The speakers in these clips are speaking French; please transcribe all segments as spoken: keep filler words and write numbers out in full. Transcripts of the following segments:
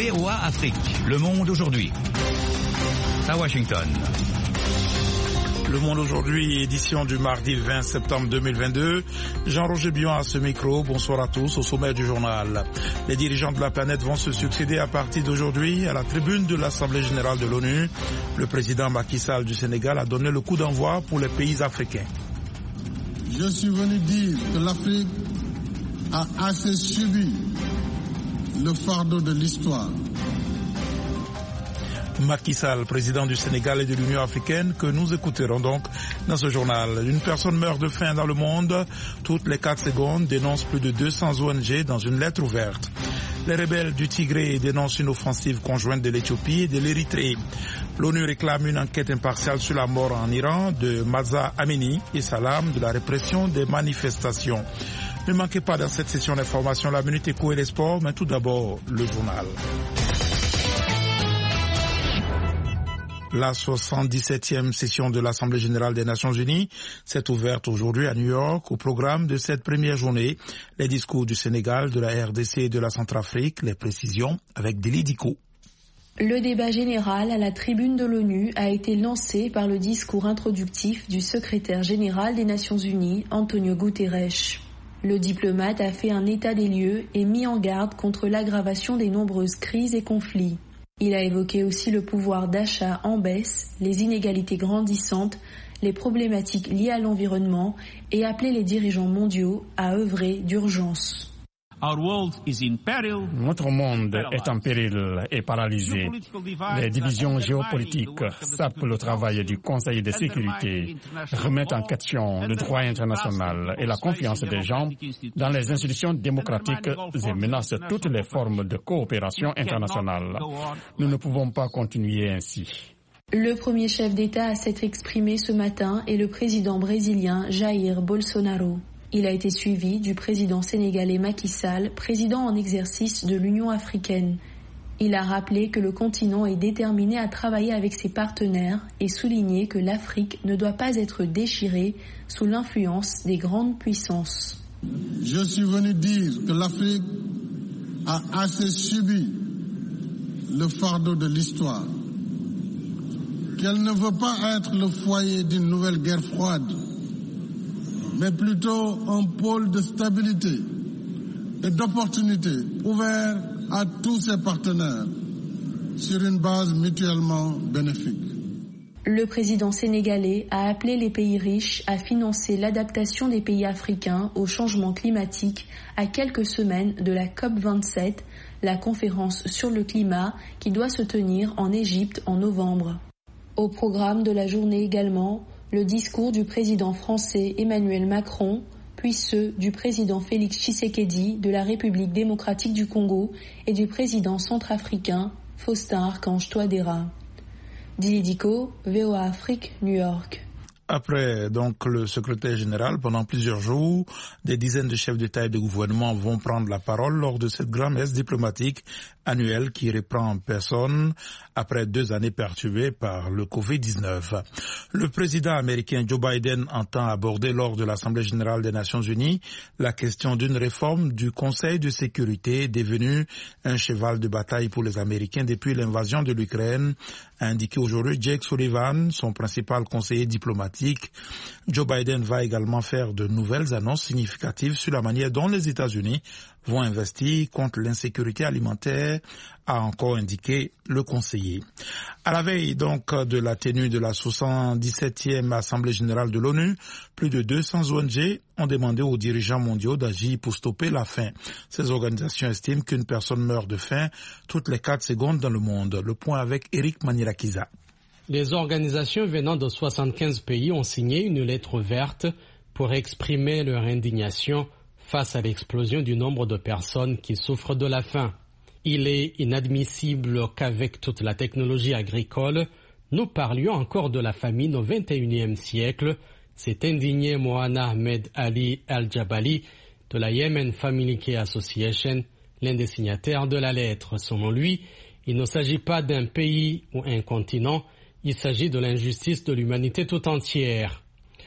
V O A Afrique, le monde aujourd'hui. À Washington. Le Monde aujourd'hui, édition du mardi vingt septembre deux mille vingt-deux. Jean-Roger Bion à ce micro. Bonsoir à tous. Au sommet du journal, les dirigeants de la planète vont se succéder à partir d'aujourd'hui à la tribune de l'Assemblée générale de l'ONU. Le président Macky Sall du Sénégal a donné le coup d'envoi pour les pays africains. Je suis venu dire que l'Afrique a assez subi le fardeau de l'histoire. Macky Sall, président du Sénégal et de l'Union africaine, que nous écouterons donc dans ce journal. Une personne meurt de faim dans le monde. Toutes les quatre secondes, dénonce plus de deux cents O N G dans une lettre ouverte. Les rebelles du Tigré dénoncent une offensive conjointe de l'Éthiopie et de l'Érythrée. L'ONU réclame une enquête impartiale sur la mort en Iran de Mahsa Amini et Salam de la répression des manifestations. Ne manquez pas dans cette session d'information la Minute Éco et les sports, mais tout d'abord le journal. La soixante-dix-septième session de l'Assemblée générale des Nations unies s'est ouverte aujourd'hui à New York. Au programme de cette première journée, les discours du Sénégal, de la R D C et de la Centrafrique, les précisions avec Dili Diko. Le débat général à la tribune de l'ONU a été lancé par le discours introductif du secrétaire général des Nations unies, Antonio Guterres. Le diplomate a fait un état des lieux et mis en garde contre l'aggravation des nombreuses crises et conflits. Il a évoqué aussi le pouvoir d'achat en baisse, les inégalités grandissantes, les problématiques liées à l'environnement et appelé les dirigeants mondiaux à œuvrer d'urgence. Notre monde est en péril et paralysé. Les divisions géopolitiques sapent le travail du Conseil de sécurité, remettent en question le droit international et la confiance des gens dans les institutions démocratiques et menacent toutes les formes de coopération internationale. Nous ne pouvons pas continuer ainsi. Le premier chef d'État à s'être exprimé ce matin est le président brésilien Jair Bolsonaro. Il a été suivi du président sénégalais Macky Sall, président en exercice de l'Union africaine. Il a rappelé que le continent est déterminé à travailler avec ses partenaires et souligné que l'Afrique ne doit pas être déchirée sous l'influence des grandes puissances. Je suis venu dire que l'Afrique a assez subi le fardeau de l'histoire, qu'elle ne veut pas être le foyer d'une nouvelle guerre froide, mais plutôt un pôle de stabilité et d'opportunité ouvert à tous ses partenaires sur une base mutuellement bénéfique. Le président sénégalais a appelé les pays riches à financer l'adaptation des pays africains au changement climatique à quelques semaines de la COP vingt-sept, la conférence sur le climat qui doit se tenir en Égypte en novembre. Au programme de la journée également, le discours du président français Emmanuel Macron, puis ceux du président Félix Tshisekedi de la République démocratique du Congo et du président centrafricain Faustin Archange Touadéra. Dili Diko, V O A Afrique, New York. Après donc le secrétaire général, pendant plusieurs jours, des dizaines de chefs d'État et de gouvernement vont prendre la parole lors de cette grand-messe diplomatique annuelle qui reprend en personne après deux années perturbées par le covid dix-neuf. Le président américain Joe Biden entend aborder lors de l'Assemblée générale des Nations unies la question d'une réforme du Conseil de sécurité devenu un cheval de bataille pour les Américains depuis l'invasion de l'Ukraine, a indiqué aujourd'hui Jake Sullivan, son principal conseiller diplomatique. Joe Biden va également faire de nouvelles annonces significatives sur la manière dont les États-Unis vont investir contre l'insécurité alimentaire, a encore indiqué le conseiller. À la veille donc de la tenue de la soixante-dix-septième Assemblée générale de l'ONU, plus de deux cents O N G ont demandé aux dirigeants mondiaux d'agir pour stopper la faim. Ces organisations estiment qu'une personne meurt de faim toutes les quatre secondes dans le monde. Le point avec Eric Manirakiza. Les organisations venant de soixante-quinze pays ont signé une lettre verte pour exprimer leur indignation face à l'explosion du nombre de personnes qui souffrent de la faim. Il est inadmissible qu'avec toute la technologie agricole, nous parlions encore de la famine au vingt et unième siècle, s'est indigné Moana Ahmed Ali Al-Jabali de la Yemen Family Care Association, l'un des signataires de la lettre. Selon lui, il ne s'agit pas d'un pays ou un continent, il s'agit de l'injustice de l'humanité tout entière.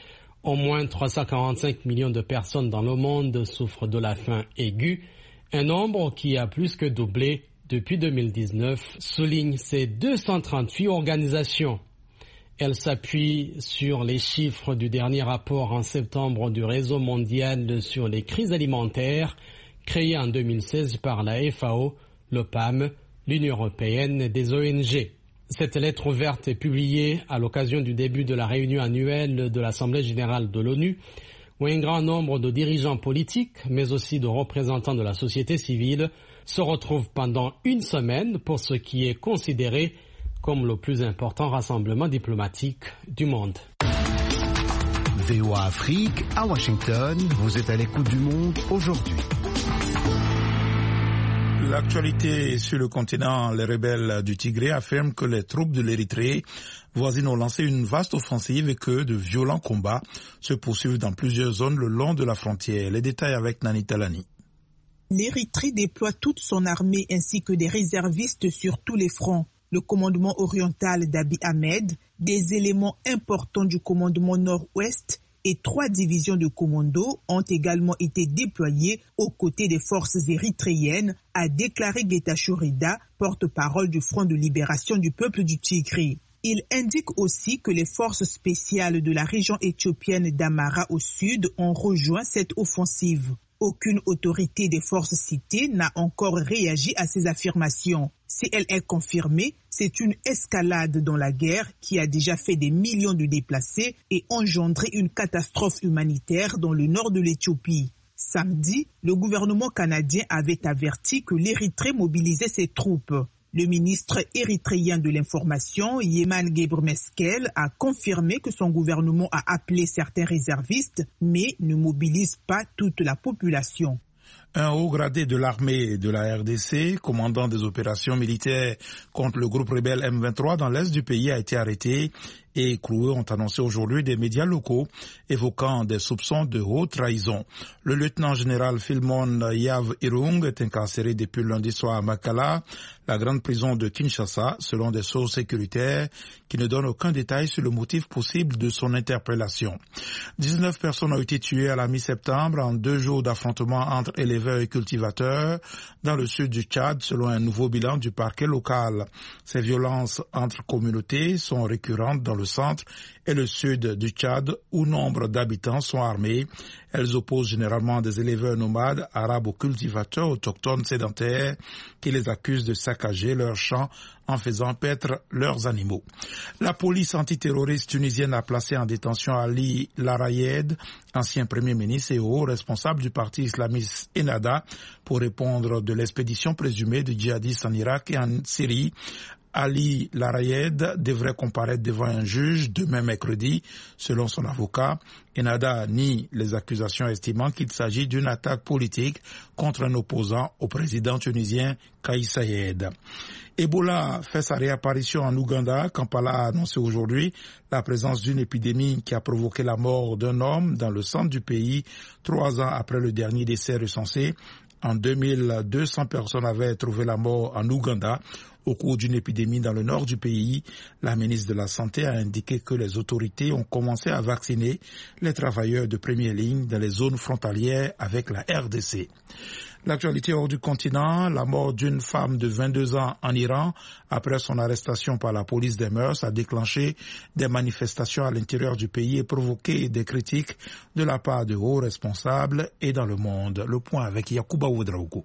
Au moins trois cent quarante-cinq millions de personnes dans le monde souffrent de la faim aiguë, un nombre qui a plus que doublé depuis deux mille dix-neuf, soulignent ces deux cent trente-huit organisations. Elle s'appuie sur les chiffres du dernier rapport en septembre du Réseau mondial sur les crises alimentaires, créé en deux mille seize par la F A O, le P A M, l'Union européenne et des O N G. Cette lettre ouverte est publiée à l'occasion du début de la réunion annuelle de l'Assemblée générale de l'ONU, où un grand nombre de dirigeants politiques, mais aussi de représentants de la société civile, se retrouvent pendant une semaine pour ce qui est considéré comme le plus important rassemblement diplomatique du monde. V O A Afrique, à Washington, vous êtes à l'écoute du monde aujourd'hui. L'actualité sur le continent, les rebelles du Tigré affirment que les troupes de l'Érythrée voisines ont lancé une vaste offensive et que de violents combats se poursuivent dans plusieurs zones le long de la frontière. Les détails avec Nani Talani. L'Érythrée déploie toute son armée ainsi que des réservistes sur tous les fronts. Le commandement oriental d'Abiy Ahmed, des éléments importants du commandement nord-ouest et trois divisions de commando ont également été déployées aux côtés des forces érythréennes, a déclaré Getachew Reda, porte-parole du Front de libération du peuple du Tigré. Il indique aussi que les forces spéciales de la région éthiopienne d'Amara au sud ont rejoint cette offensive. Aucune autorité des forces citées n'a encore réagi à ces affirmations. Si elle est confirmée, c'est une escalade dans la guerre qui a déjà fait des millions de déplacés et engendré une catastrophe humanitaire dans le nord de l'Éthiopie. Samedi, le gouvernement canadien avait averti que l'Érythrée mobilisait ses troupes. Le ministre érythréen de l'information, Yeman Gebremeskel, a confirmé que son gouvernement a appelé certains réservistes, mais ne mobilise pas toute la population. Un haut gradé de l'armée de la R D C, commandant des opérations militaires contre le groupe rebelle M vingt-trois dans l'est du pays, a été arrêté et écroué, ont annoncé aujourd'hui des médias locaux évoquant des soupçons de haute trahison. Le lieutenant-général Philmon Yav Irung est incarcéré depuis lundi soir à Makala, la grande prison de Kinshasa, selon des sources sécuritaires qui ne donnent aucun détail sur le motif possible de son interpellation. dix-neuf personnes ont été tuées à la mi-septembre en deux jours d'affrontements entre éleveurs et cultivateurs dans le sud du Tchad, selon un nouveau bilan du parquet local. Ces violences entre communautés sont récurrentes dans le centre et le sud du Tchad, où nombre d'habitants sont armés. Elles opposent généralement des éleveurs nomades arabes aux cultivateurs autochtones sédentaires qui les accusent de saccager leurs champs en faisant paître leurs animaux. La police antiterroriste tunisienne a placé en détention Ali Larayed, ancien premier ministre et haut responsable du parti islamiste Ennahda, pour répondre de l'expédition présumée de djihadistes en Irak et en Syrie. Ali Larayed devrait comparaître devant un juge demain mercredi, selon son avocat. Ennahda nie les accusations estimant qu'il s'agit d'une attaque politique contre un opposant au président tunisien Kais Saied. Ebola fait sa réapparition en Ouganda. Kampala a annoncé aujourd'hui la présence d'une épidémie qui a provoqué la mort d'un homme dans le centre du pays, trois ans après le dernier décès recensé. En deux mille, deux cents personnes avaient trouvé la mort en Ouganda au cours d'une épidémie dans le nord du pays. La ministre de la Santé a indiqué que les autorités ont commencé à vacciner les travailleurs de première ligne dans les zones frontalières avec la R D C. L'actualité hors du continent, la mort d'une femme de vingt-deux ans en Iran après son arrestation par la police des mœurs a déclenché des manifestations à l'intérieur du pays et provoqué des critiques de la part de hauts responsables et dans le monde. Le point avec Yacouba Ouedraogo.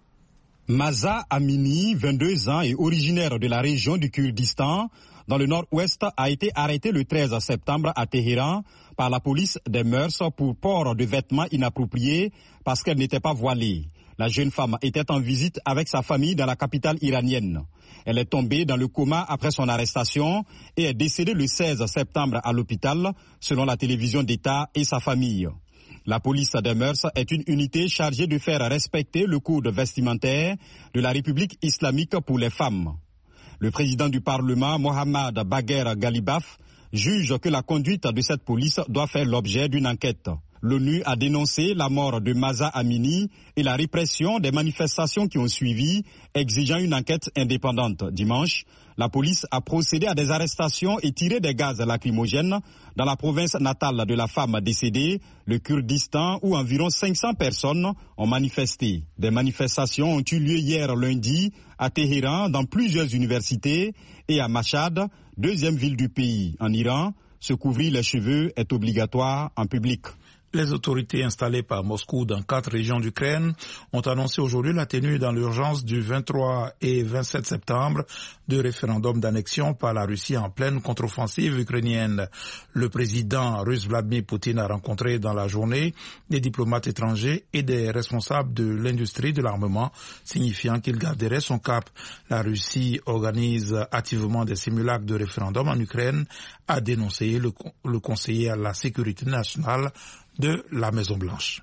Mahsa Amini, vingt-deux ans et originaire de la région du Kurdistan, dans le nord-ouest, a été arrêtée le treize septembre à Téhéran par la police des mœurs pour port de vêtements inappropriés parce qu'elle n'était pas voilée. La jeune femme était en visite avec sa famille dans la capitale iranienne. Elle est tombée dans le coma après son arrestation et est décédée le seize septembre à l'hôpital, selon la télévision d'État et sa famille. La police des mœurs est une unité chargée de faire respecter le code vestimentaire de la République islamique pour les femmes. Le président du Parlement, Mohamed Bagher Ghalibaf, juge que la conduite de cette police doit faire l'objet d'une enquête. L'ONU a dénoncé la mort de Mahsa Amini et la répression des manifestations qui ont suivi, exigeant une enquête indépendante. Dimanche, la police a procédé à des arrestations et tiré des gaz lacrymogènes dans la province natale de la femme décédée, le Kurdistan, où environ cinq cents personnes ont manifesté. Des manifestations ont eu lieu hier lundi à Téhéran, dans plusieurs universités, et à Mashhad, deuxième ville du pays. En Iran, se couvrir les cheveux est obligatoire en public. Les autorités installées par Moscou dans quatre régions d'Ukraine ont annoncé aujourd'hui la tenue dans l'urgence du vingt-trois et vingt-sept septembre de référendum d'annexion par la Russie en pleine contre-offensive ukrainienne. Le président russe Vladimir Poutine a rencontré dans la journée des diplomates étrangers et des responsables de l'industrie de l'armement, signifiant qu'il garderait son cap. La Russie organise activement des simulacres de référendum en Ukraine, a dénoncé le, le conseiller à la sécurité nationale de la Maison-Blanche.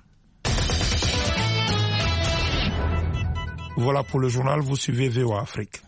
Voilà pour le journal, vous suivez V O A Afrique.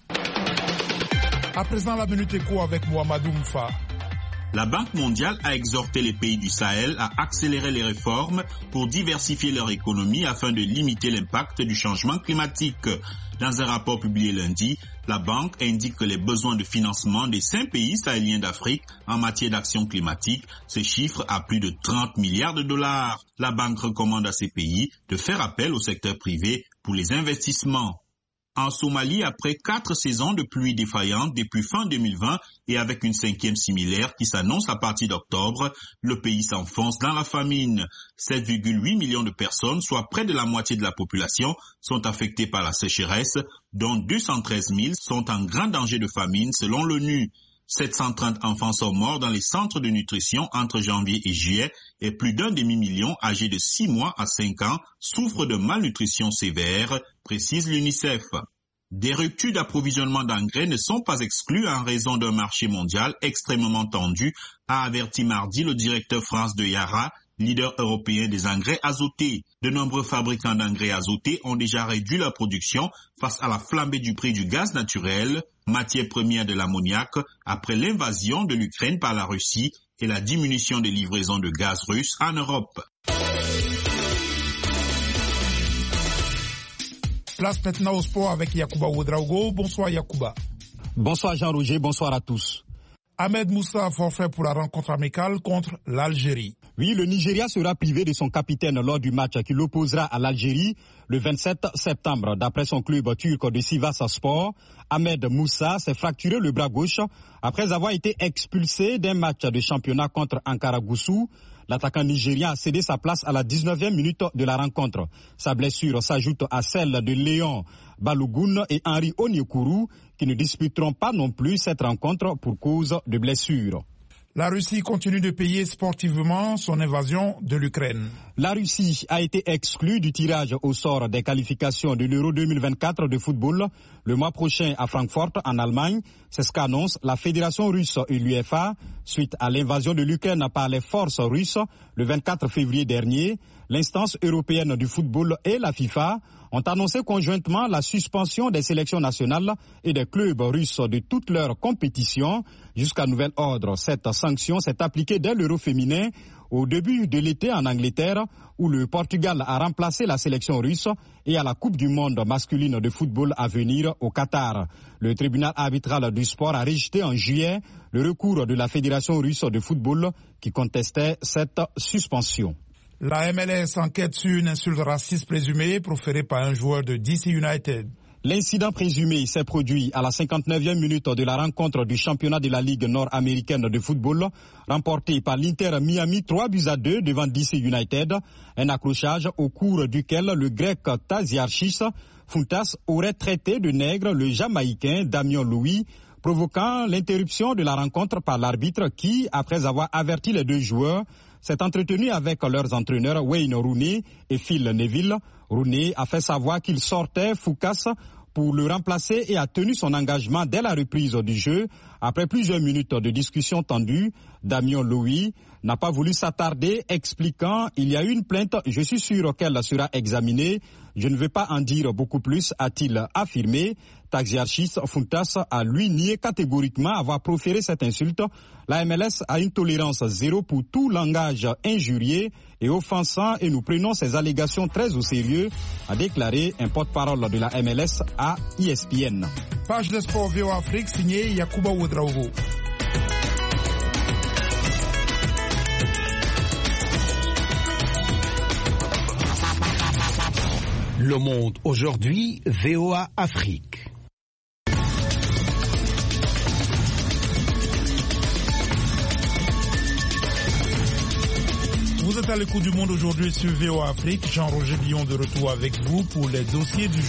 À présent, la Minute Éco avec Mohamedou Moufa. La Banque mondiale a exhorté les pays du Sahel à accélérer les réformes pour diversifier leur économie afin de limiter l'impact du changement climatique. Dans un rapport publié lundi, la banque indique que les besoins de financement des cinq pays sahéliens d'Afrique en matière d'action climatique se chiffrent à plus de trente milliards de dollars. La banque recommande à ces pays de faire appel au secteur privé pour les investissements. En Somalie, après quatre saisons de pluie défaillantes depuis fin deux mille vingt et avec une cinquième similaire qui s'annonce à partir d'octobre, le pays s'enfonce dans la famine. sept virgule huit millions de personnes, soit près de la moitié de la population, sont affectées par la sécheresse, dont deux cent treize mille sont en grand danger de famine selon l'ONU. sept cent trente enfants sont morts dans les centres de nutrition entre janvier et juillet et plus d'un demi-million âgés de six mois à cinq ans souffrent de malnutrition sévère, précise l'UNICEF. Des ruptures d'approvisionnement d'engrais ne sont pas exclues en raison d'un marché mondial extrêmement tendu, a averti mardi le directeur France de Yara, leader européen des engrais azotés. De nombreux fabricants d'engrais azotés ont déjà réduit leur production face à la flambée du prix du gaz naturel, matière première de l'ammoniac, après l'invasion de l'Ukraine par la Russie et la diminution des livraisons de gaz russe en Europe. Place maintenant au sport avec Yacouba Ouedraogo. Bonsoir Yacouba. Bonsoir Jean-Roger, bonsoir à tous. Ahmed Moussa a forfait pour la rencontre amicale contre l'Algérie. Oui, le Nigeria sera privé de son capitaine lors du match qui l'opposera à l'Algérie le vingt-sept septembre. D'après son club turc de Sivasspor, Ahmed Moussa s'est fracturé le bras gauche après avoir été expulsé d'un match de championnat contre Ankara Goussou. L'attaquant nigérien a cédé sa place à la dix-neuvième minute de la rencontre. Sa blessure s'ajoute à celle de Léon Balogun et Henri Onyekuru qui ne disputeront pas non plus cette rencontre pour cause de blessure. La Russie continue de payer sportivement son invasion de l'Ukraine. La Russie a été exclue du tirage au sort des qualifications de l'Euro deux mille vingt-quatre de football le mois prochain à Francfort, en Allemagne. C'est ce qu'annonce la Fédération russe et l'UEFA suite à l'invasion de l'Ukraine par les forces russes le vingt-quatre février dernier. L'instance européenne du football et la FIFA ont annoncé conjointement la suspension des sélections nationales et des clubs russes de toutes leurs compétitions jusqu'à nouvel ordre. Cette sanction s'est appliquée dès l'Euro féminin au début de l'été en Angleterre où le Portugal a remplacé la sélection russe et à la Coupe du monde masculine de football à venir au Qatar. Le tribunal arbitral du sport a rejeté en juillet le recours de la Fédération russe de football qui contestait cette suspension. La M L S enquête sur une insulte raciste présumée proférée par un joueur de D C United. L'incident présumé s'est produit à la cinquante-neuvième minute de la rencontre du championnat de la Ligue nord-américaine de football, remportée par l'Inter Miami trois buts à deux devant D C United. Un accrochage au cours duquel le grec Tasiarchis Fountas aurait traité de nègre le Jamaïcain Damien Louis, provoquant l'interruption de la rencontre par l'arbitre qui, après avoir averti les deux joueurs, s'est entretenu avec leurs entraîneurs Wayne Rooney et Phil Neville. Rooney a fait savoir qu'il sortait Foucasse pour le remplacer et a tenu son engagement dès la reprise du jeu Après plusieurs minutes de discussion tendue, Damien Louis n'a pas voulu s'attarder, expliquant « Il y a une plainte, je suis sûr qu'elle sera examinée. Je ne veux pas en dire beaucoup plus », a-t-il affirmé. Taxiarchis Funtas a lui nié catégoriquement avoir proféré cette insulte. La M L S a une tolérance zéro pour tout langage injurieux et offensant et nous prenons ces allégations très au sérieux, a déclaré un porte-parole de la M L S à E S P N. Page de sport V O Afrique signée Yakuba Ouedraogo. Le Monde aujourd'hui, V O A Afrique. Vous êtes à l'écoute du Monde aujourd'hui sur V O A Afrique. Jean-Roger Billon de retour avec vous pour les dossiers du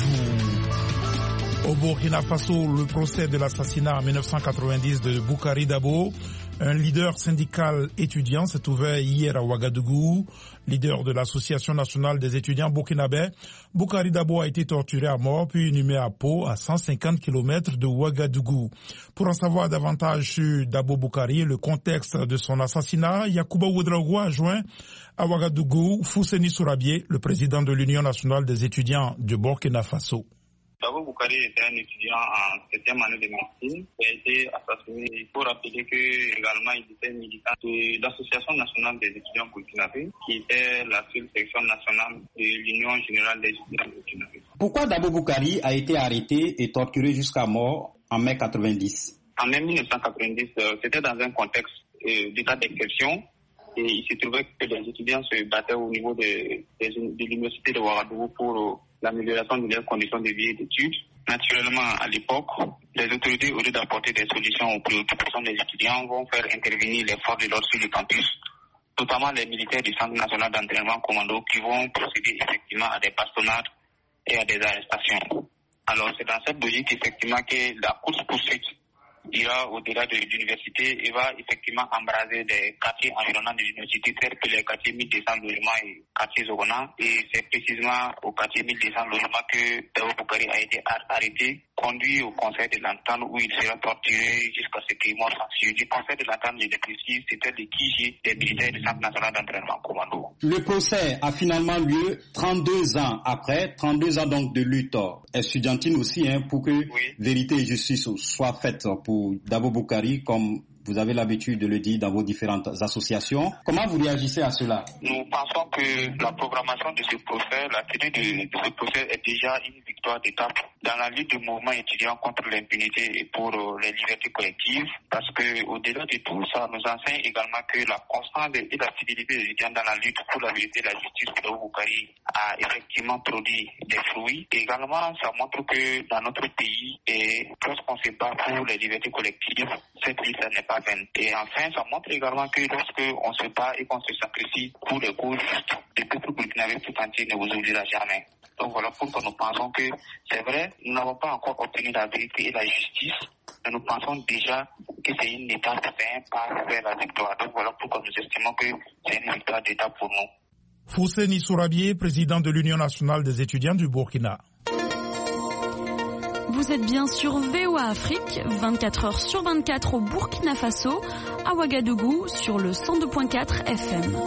jour. Au Burkina Faso, le procès de l'assassinat en mille neuf cent quatre-vingt-dix de Boukari Dabo, un leader syndical étudiant, s'est ouvert hier à Ouagadougou, leader de l'Association nationale des étudiants burkinabés. Boukari Dabo a été torturé à mort puis inhumé à Pau, à cent cinquante kilomètres de Ouagadougou. Pour en savoir davantage sur Dabo Boukari et le contexte de son assassinat, Yakuba Ouedraogo a joint à Ouagadougou Fousseni Sourabié, le président de l'Union nationale des étudiants du Burkina Faso. Dabo Boukari était un étudiant en septième année de médecine qui a été assassiné. Il faut rappeler que également il était militant de l'Association nationale des étudiants burkinabés, qui était la seule section nationale de l'Union générale des étudiants burkinabés. Pourquoi Dabo Boukari a été arrêté et torturé jusqu'à mort en mai quatre-vingt-dix? En mai mille neuf cent quatre-vingt-dix, c'était dans un contexte d'état d'exception. Et il se trouvait que les étudiants se battaient au niveau de, de, de l'université de Ouagadougou pour l'amélioration de leurs conditions de vie et d'études. Naturellement, à l'époque, les autorités, au lieu d'apporter des solutions aux préoccupations des étudiants, vont faire intervenir les forces de l'ordre sur le campus, notamment les militaires du Centre national d'entraînement commando qui vont procéder effectivement à des bastonnades et à des arrestations. Alors, c'est dans cette logique effectivement que la course-poursuite ira au-delà de l'université et va effectivement embraser des quartiers environnants de l'université tels que les quartiers mille deux cents logements et quartiers Zogona. Et c'est précisément au quartier mille deux cents logements que Dabo Boukari a été arrêté, conduit au conseil de l'entente où il sera torturé jusqu'à ce qu'il meure sans suite. Le conseil de l'entente, je le précise, c'était le Q G des militaires du Centre national d'entraînement commando. Le procès a finalement lieu trente-deux ans après, trente-deux ans donc de lutte estudiantine aussi, hein, pour que oui. Vérité et justice soient faites pour Dabo Boukari, comme vous avez l'habitude de le dire dans vos différentes associations. Comment vous réagissez à cela? Nous pensons que la programmation de ce procès, la tenue de, de ce procès est déjà une victoire d'étape dans la lutte du mouvement étudiant contre l'impunité et pour euh, les libertés collectives, parce que au-delà de tout, ça nous enseigne également que la constance et la fidélité des étudiants dans la lutte pour la vérité et la justice pour Dabo Boukari a effectivement produit des fruits. Et également, ça montre que dans notre pays, et lorsqu'on se bat pour les libertés collectives, cette lutte n'est pas vaine. Et enfin, ça montre également que lorsqu'on se bat et qu'on se sacrifie pour les causes justes, le peuple burkinabé tout entier ne vous oubliera jamais. Donc voilà pourquoi nous pensons que c'est vrai, nous n'avons pas encore obtenu la vérité et la justice, mais nous pensons déjà que c'est une étape, c'est un pas vers la victoire. Donc voilà pourquoi nous estimons que c'est une victoire d'étape pour nous. Fousseni Sourabié, président de l'Union nationale des étudiants du Burkina. Vous êtes bien sur V O A Afrique, vingt-quatre heures sur vingt-quatre au Burkina Faso, à Ouagadougou sur le cent deux virgule quatre F M.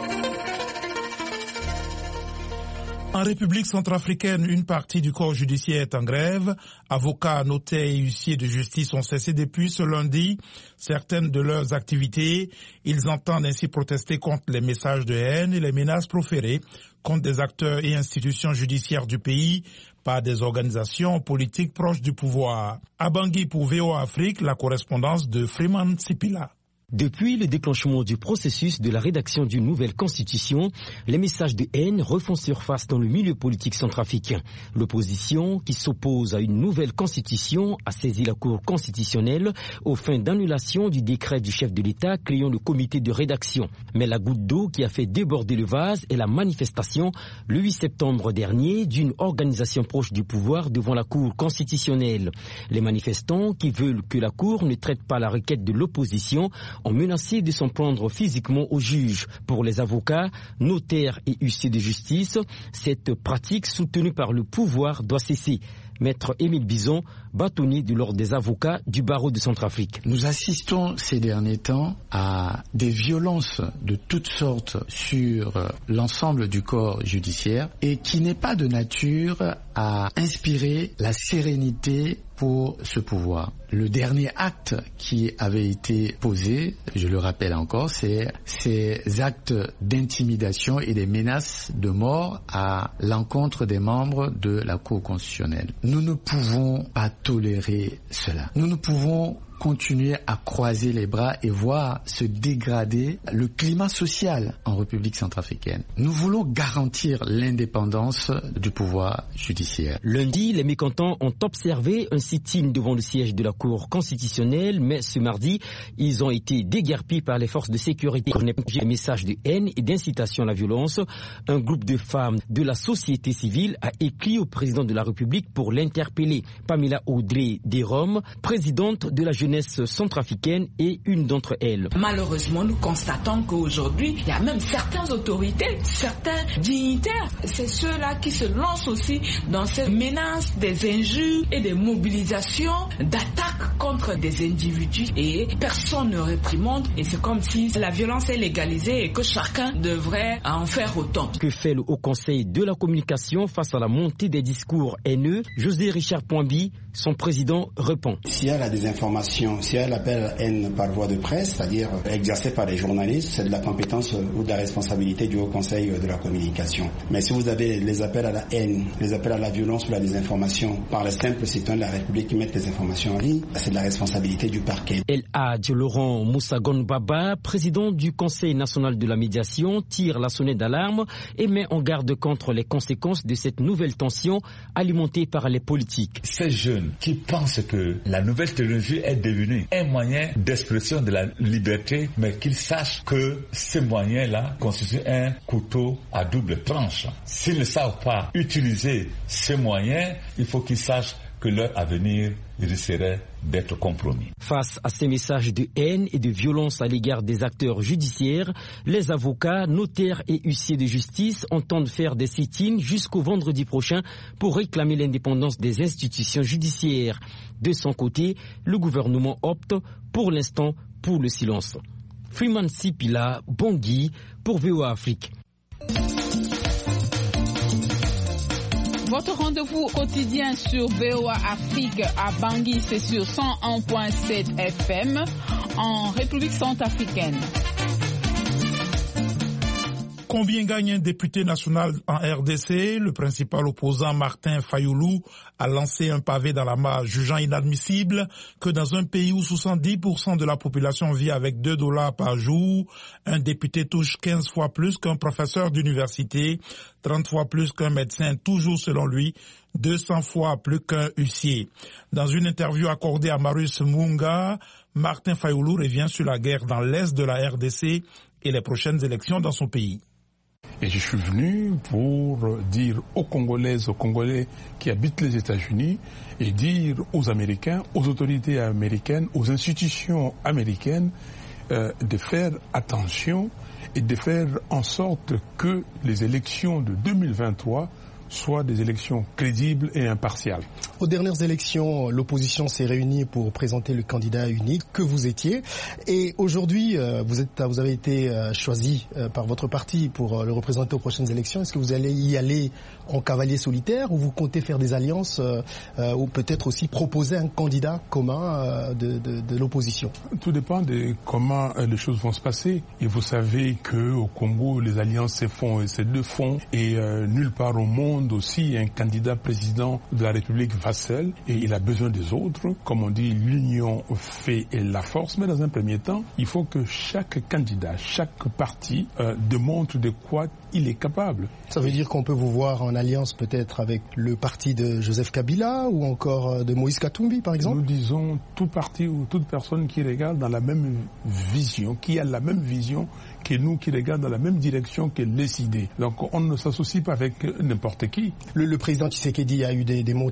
En République centrafricaine, une partie du corps judiciaire est en grève. Avocats, notaires et huissiers de justice ont cessé depuis ce lundi certaines de leurs activités. Ils entendent ainsi protester contre les messages de haine et les menaces proférées contre des acteurs et institutions judiciaires du pays par des organisations politiques proches du pouvoir. À Bangui pour V O A Afrique, la correspondance de Freeman Sipila. Depuis le déclenchement du processus de la rédaction d'une nouvelle constitution, les messages de haine refont surface dans le milieu politique centrafricain. L'opposition, qui s'oppose à une nouvelle constitution, a saisi la Cour constitutionnelle aux fins d'annulation du décret du chef de l'État créant le comité de rédaction. Mais la goutte d'eau qui a fait déborder le vase est la manifestation le huit septembre dernier d'une organisation proche du pouvoir devant la Cour constitutionnelle. Les manifestants, qui veulent que la Cour ne traite pas la requête de l'opposition, ont menacé de s'en prendre physiquement aux juges. Pour les avocats, notaires et huissiers de justice, cette pratique soutenue par le pouvoir doit cesser. Maître Émile Bison, bâtonnier de l'ordre des avocats du barreau de Centrafrique. Nous assistons ces derniers temps à des violences de toutes sortes sur l'ensemble du corps judiciaire et qui n'est pas de nature à inspirer la sérénité pour ce pouvoir. Le dernier acte qui avait été posé, je le rappelle encore, c'est ces actes d'intimidation et des menaces de mort à l'encontre des membres de la Cour constitutionnelle. Nous ne pouvons pas tolérer cela. Nous ne pouvons continuer à croiser les bras et voir se dégrader le climat social en République centrafricaine. Nous voulons garantir l'indépendance du pouvoir judiciaire. Lundi, les mécontents ont observé un sit-in devant le siège de la Cour constitutionnelle, mais ce mardi, ils ont été déguerpis par les forces de sécurité. Un message de haine et d'incitation à la violence. Un groupe de femmes de la société civile a écrit au président de la République pour l'interpeller. Pamela Audrey Derom, présidente de la jeunesse centrafricaine, et une d'entre elles. Malheureusement, nous constatons qu'aujourd'hui, il y a même certaines autorités, certains dignitaires, c'est ceux-là qui se lancent aussi dans ces menaces, des injures et des mobilisations d'attaques contre des individus et personne ne réprimande et c'est comme si la violence est légalisée et que chacun devrait en faire autant. Que fait le Haut Conseil de la communication face à la montée des discours haineux? José Richard Poinbi, son président, répond. S'il y a la désinformation, s'il y a l'appel à haine par voie de presse, c'est-à-dire exercé par les journalistes, c'est de la compétence ou de la responsabilité du Haut Conseil de la communication. Mais si vous avez les appels à la haine, les appels à la violence ou la désinformation par les simples citoyens de la République qui mettent les informations en ligne, c'est de la responsabilité du parquet. El Hadj Laurent Moussagon Baba, président du Conseil national de la médiation, tire la sonnette d'alarme et met en garde contre les conséquences de cette nouvelle tension alimentée par les politiques. Ces jeunes qui pensent que la nouvelle technologie est devenue un moyen d'expression de la liberté, mais qu'ils sachent que ce moyen-là constitue un couteau à double tranche. S'ils ne savent pas utiliser ce moyen, il faut qu'ils sachent que leur avenir risquerait d'être compromis. Face à ces messages de haine et de violence à l'égard des acteurs judiciaires, les avocats, notaires et huissiers de justice entendent faire des sit-ins jusqu'au vendredi prochain pour réclamer l'indépendance des institutions judiciaires. De son côté, le gouvernement opte pour l'instant pour le silence. Freeman Sipila, Bangui, pour V O A Afrique. Votre rendez-vous quotidien sur V O A Afrique à Bangui, c'est sur cent un virgule sept F M en République centrafricaine. Combien gagne un député national en R D C? Le principal opposant Martin Fayoulou a lancé un pavé dans la mare, jugeant inadmissible que dans un pays où soixante-dix pour cent de la population vit avec deux dollars par jour, un député touche quinze fois plus qu'un professeur d'université, trente fois plus qu'un médecin, toujours selon lui, deux cents fois plus qu'un huissier. Dans une interview accordée à Marius Munga, Martin Fayoulou revient sur la guerre dans l'est de la R D C et les prochaines élections dans son pays. Et je suis venu pour dire aux Congolaises, aux Congolais qui habitent les États-Unis et dire aux Américains, aux autorités américaines, aux institutions américaines euh, de faire attention et de faire en sorte que les élections de deux mille vingt-trois soient des élections crédibles et impartiales. Aux dernières élections, l'opposition s'est réunie pour présenter le candidat unique que vous étiez. Et aujourd'hui, vous, êtes, vous avez été choisi par votre parti pour le représenter aux prochaines élections. Est-ce que vous allez y aller en cavalier solitaire ou vous comptez faire des alliances euh, ou peut-être aussi proposer un candidat commun euh, de, de, de l'opposition? Tout dépend de comment les choses vont se passer. Et vous savez qu'au Congo, les alliances se font et se le font. Et euh, nulle part au monde aussi, un candidat président de la République va seul et il a besoin des autres. Comme on dit, l'union fait la force. Mais dans un premier temps, il faut que chaque candidat, chaque parti euh, démontre de quoi il est capable. Ça veut dire qu'on peut vous voir en alliance peut-être avec le parti de Joseph Kabila ou encore de Moïse Katumbi, par exemple? Nous disons tout parti ou toute personne qui regarde dans la même vision, qui a la même vision que nous, qui regarde dans la même direction que les idées. Donc on ne s'associe pas avec n'importe qui. Le, le président Tshisekedi a eu des, des mots très forts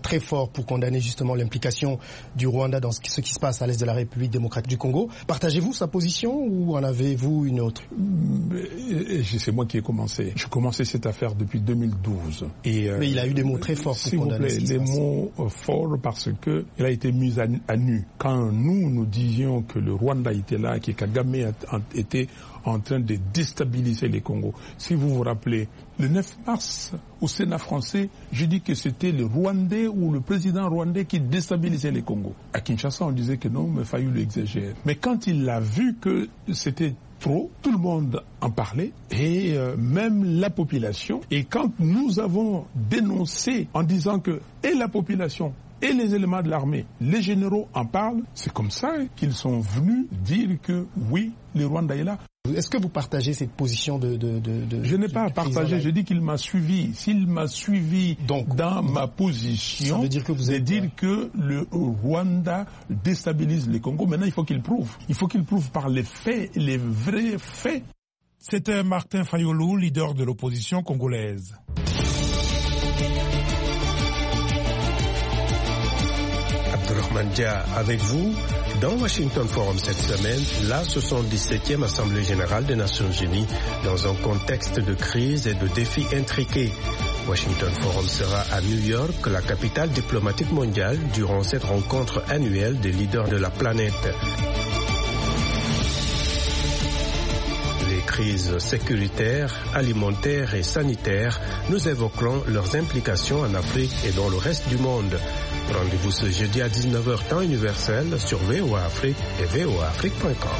pour condamner justement l'implication du Rwanda dans ce qui, ce qui se passe à l'est de la République démocratique du Congo. Partagez-vous sa position ou en avez-vous une autre? C'est moi qui ai commencé. J'ai commencé cette affaire depuis deux mille douze. Et, euh, Mais il a eu des mots très forts pour condamner ce qui se passe. Des mots euh, forts parce que il a été mis à, à nu. Quand nous, nous disions que le Rwanda était là, que Kagame a, a, était en train de déstabiliser les Congos. Si vous vous rappelez, le neuf mars, au Sénat français, j'ai dit que c'était le Rwandais ou le président rwandais qui déstabilisait les Congos. À Kinshasa, on disait que non, mais Fayulu exagère. Mais quand il a vu que c'était trop, tout le monde en parlait, et euh, même la population. Et quand nous avons dénoncé en disant que et la population et les éléments de l'armée, les généraux en parlent, c'est comme ça qu'ils sont venus dire que oui, le Rwanda est là. Est-ce que vous partagez cette position de... de, de, de je n'ai pas à partager, je dis qu'il m'a suivi. S'il m'a suivi Donc, dans ma position, ça veut dire que vous êtes... dire que le Rwanda déstabilise le Congo. Maintenant, il faut qu'il prouve. Il faut qu'il prouve par les faits, les vrais faits. C'était Martin Fayulu, leader de l'opposition congolaise. Abdourahmane Dia avec vous. Dans Washington Forum cette semaine, la soixante-dix-septième Assemblée générale des Nations Unies dans un contexte de crise et de défis intriqués. Washington Forum sera à New York, la capitale diplomatique mondiale, durant cette rencontre annuelle des leaders de la planète. Les crises sécuritaires, alimentaires et sanitaires, nous évoquerons leurs implications en Afrique et dans le reste du monde. Rendez-vous ce jeudi à dix-neuf heures temps universel sur V O A Afrique et V O A Afrique point com.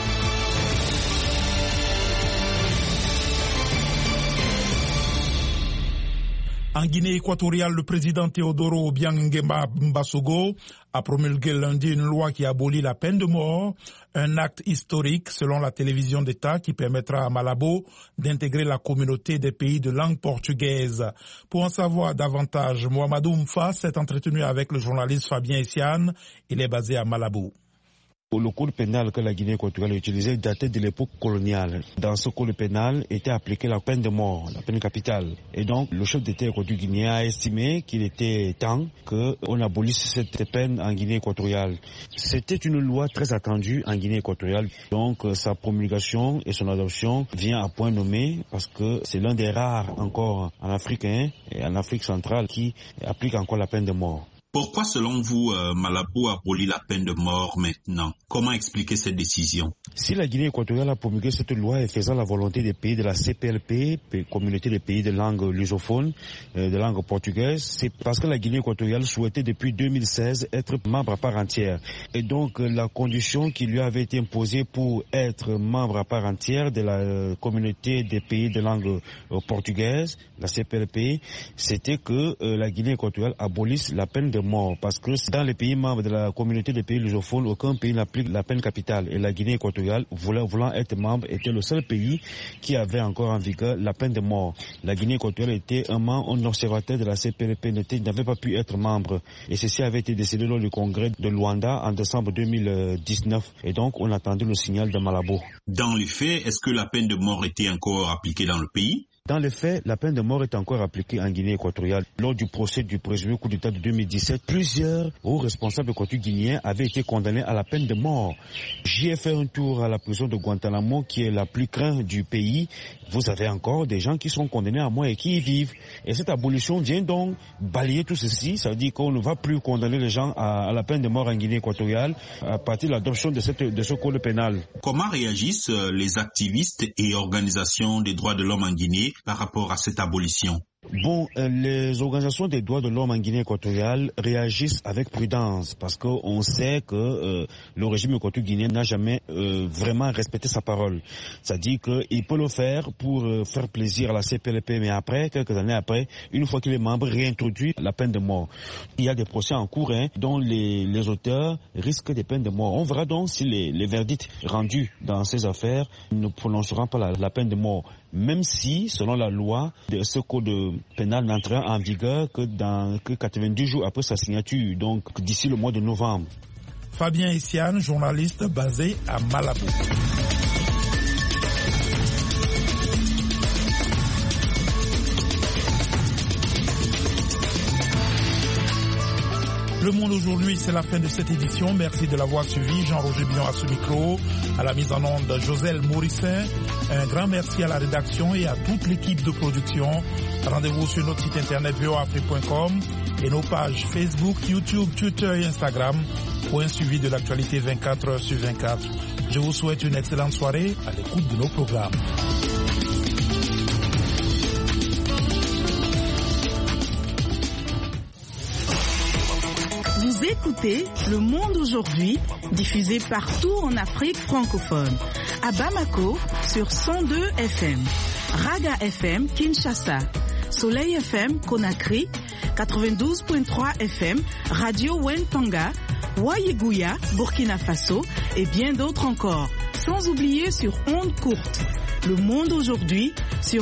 En Guinée équatoriale, le président Teodoro Obiang Nguema Mbasogo a promulgué lundi une loi qui abolit la peine de mort, un acte historique selon la télévision d'État qui permettra à Malabo d'intégrer la communauté des pays de langue portugaise. Pour en savoir davantage, Mohamedou Mfa s'est entretenu avec le journaliste Fabien Essiane. Il est basé à Malabo. Le code pénal que la Guinée équatoriale utilisait datait de l'époque coloniale. Dans ce code pénal était appliquée la peine de mort, la peine capitale. Et donc, le chef d'État équatorien a estimé qu'il était temps qu'on abolisse cette peine en Guinée équatoriale. C'était une loi très attendue en Guinée équatoriale. Donc, sa promulgation et son adoption vient à point nommé parce que c'est l'un des rares encore en Afrique hein, et en Afrique centrale qui applique encore la peine de mort. Pourquoi, selon vous, euh, Malabo abolit la peine de mort maintenant? Comment expliquer cette décision? Si la Guinée équatoriale a promulgué cette loi et faisant la volonté des pays de la C P L P, communauté des pays de langue lusophone, euh, de langue portugaise, c'est parce que la Guinée équatoriale souhaitait depuis deux mille seize être membre à part entière. Et donc, euh, la condition qui lui avait été imposée pour être membre à part entière de la euh, communauté des pays de langue euh, portugaise, la C P L P, c'était que euh, la Guinée équatoriale abolisse la peine de mort, parce que dans les pays membres de la communauté des pays lusophones, aucun pays n'applique la peine capitale. Et la Guinée équatoriale, voulant, voulant être membre, était le seul pays qui avait encore en vigueur la peine de mort. La Guinée équatoriale était un membre, un observateur de la C P L P, n'avait pas pu être membre. Et ceci avait été décidé lors du congrès de Luanda en décembre deux mille dix-neuf. Et donc, on attendait le signal de Malabo. Dans les faits, est-ce que la peine de mort était encore appliquée dans le pays? Dans les faits, la peine de mort est encore appliquée en Guinée équatoriale. Lors du procès du présumé coup d'État de deux mille dix-sept, plusieurs hauts responsables équatoriens avaient été condamnés à la peine de mort. J'y ai fait un tour à la prison de Guantanamo, qui est la plus crainte du pays. Vous avez encore des gens qui sont condamnés à mort et qui y vivent. Et cette abolition vient donc balayer tout ceci. Ça veut dire qu'on ne va plus condamner les gens à, à la peine de mort en Guinée équatoriale à partir de l'adoption de, cette, de ce code pénal. Comment réagissent les activistes et organisations des droits de l'homme en Guinée par rapport à cette abolition? Bon, euh, les organisations des droits de l'homme en Guinée équatoriale réagissent avec prudence parce qu'on sait que euh, le régime équatorien n'a jamais euh, vraiment respecté sa parole. C'est-à-dire qu'il peut le faire pour euh, faire plaisir à la C P L P, mais après, quelques années après, une fois qu'il est membre, réintroduit la peine de mort. Il y a des procès en cours hein, dont les, les auteurs risquent des peines de mort. On verra donc si les, les verdicts rendus dans ces affaires ne prononceront pas la, la peine de mort. Même si, selon la loi, de ce code pénal n'entrera en vigueur que dans que quatre-vingt-dix jours après sa signature, donc d'ici le mois de novembre. Fabien Essiane, journaliste basé à Malabo. Le Monde aujourd'hui, c'est la fin de cette édition. Merci de l'avoir suivi. Jean-Roger Billon à ce micro, à la mise en onde Joselle Mourissin. Un grand merci à la rédaction et à toute l'équipe de production. Rendez-vous sur notre site internet v o afrique point com et nos pages Facebook, YouTube, Twitter et Instagram pour un suivi de l'actualité vingt-quatre heures sur vingt-quatre. Je vous souhaite une excellente soirée à l'écoute de nos programmes. Vous écoutez Le Monde aujourd'hui, diffusé partout en Afrique francophone. À Bamako, sur cent deux F M. Raga F M, Kinshasa. Soleil F M, Conakry. quatre-vingt-douze virgule trois F M. Radio Wentanga. Wayeguya, Burkina Faso. Et bien d'autres encore. Sans oublier sur ondes courtes. Le Monde aujourd'hui, sur